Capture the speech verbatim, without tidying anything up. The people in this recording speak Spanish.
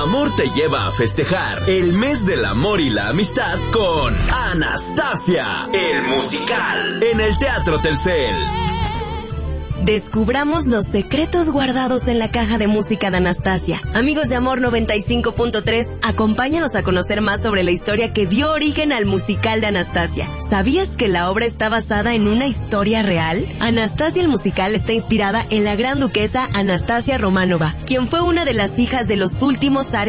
amor te lleva a festejar el mes del amor y la amistad con Anastasia, el musical, en el Teatro Telcel. Descubramos los secretos guardados en la caja de música de Anastasia. Amigos de Amor noventa y cinco punto tres, acompáñanos a conocer más sobre la historia que dio origen al musical de Anastasia. ¿Sabías que la obra está basada en una historia real? Anastasia el musical está inspirada en la gran duquesa Anastasia Románova, quien fue una de las hijas de los últimos zares